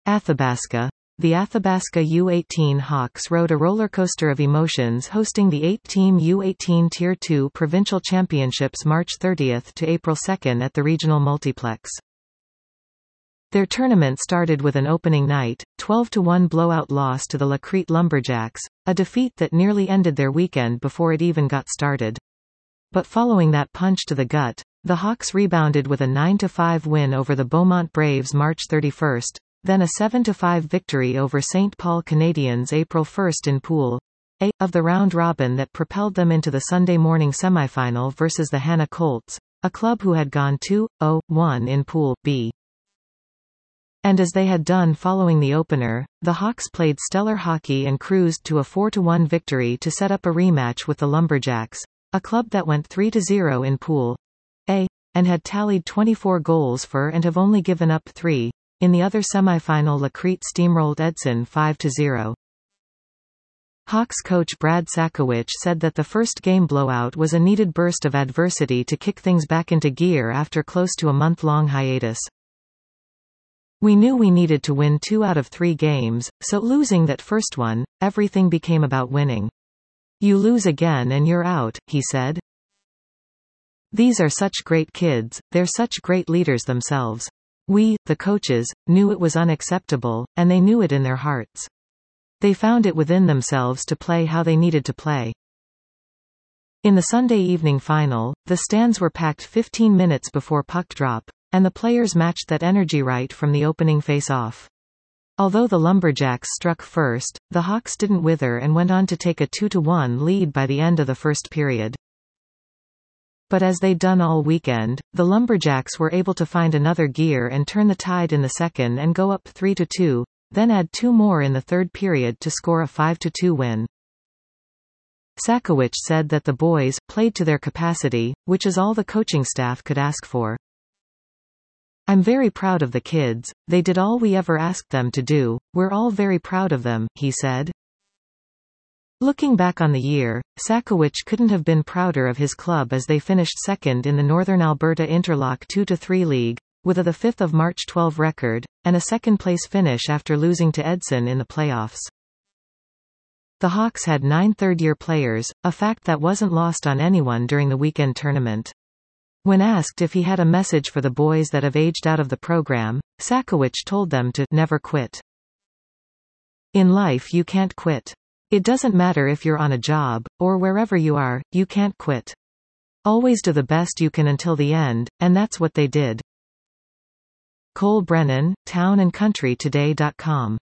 Athabasca. The Athabasca U18 Hawks rode a roller coaster of emotions hosting the 8-team U18 Tier 2 Provincial Championships March 30 to April 2 at the regional multiplex. Their tournament started with an opening night, 12-1 blowout loss to the La Crete Lumberjacks, a defeat that nearly ended their weekend before it even got started. But following that punch to the gut, the Hawks rebounded with a 9-5 win over the Beaumont Braves March 31, then a 7-5 victory over St. Paul Canadians April 1 in Pool A of the round-robin that propelled them into the Sunday morning semifinal versus the Hanna Colts, a club who had gone 2-0-1 in Pool B. And as they had done following the opener, the Hawks played stellar hockey and cruised to a 4-1 victory to set up a rematch with the Lumberjacks, a club that went 3-0 in Pool A, and had tallied 24 goals for and have only given up 3. In the other semifinal, La Crete steamrolled Edson 5-0. Hawks coach Brad Sakowicz said that the first game blowout was a needed burst of adversity to kick things back into gear after close to a month-long hiatus. We knew we needed to win 2 out of 3 games, so losing that first one, everything became about winning. You lose again and you're out, he said. These are such great kids, they're such great leaders themselves. We, the coaches, knew it was unacceptable, and they knew it in their hearts. They found it within themselves to play how they needed to play. In the Sunday evening final, the stands were packed 15 minutes before puck drop, and the players matched that energy right from the opening face-off. Although the Lumberjacks struck first, the Hawks didn't wither and went on to take a 2-1 lead by the end of the first period. But as they'd done all weekend, the Lumberjacks were able to find another gear and turn the tide in the second and go up 3-2, then add 2 more in the third period to score a 5-2 win. Sakowicz said that the boys played to their capacity, which is all the coaching staff could ask for. I'm very proud of the kids, they did all we ever asked them to do, we're all very proud of them, he said. Looking back on the year, Sakowicz couldn't have been prouder of his club as they finished second in the Northern Alberta Interlock 2-3 League, with a 5 March 12 record, and a second-place finish after losing to Edson in the playoffs. The Hawks had 9 third-year players, a fact that wasn't lost on anyone during the weekend tournament. When asked if he had a message for the boys that have aged out of the program, Sakowicz told them to never quit. In life you can't quit. It doesn't matter if you're on a job, or wherever you are, you can't quit. Always do the best you can until the end, and that's what they did. Cole Brennan, townandcountrytoday.com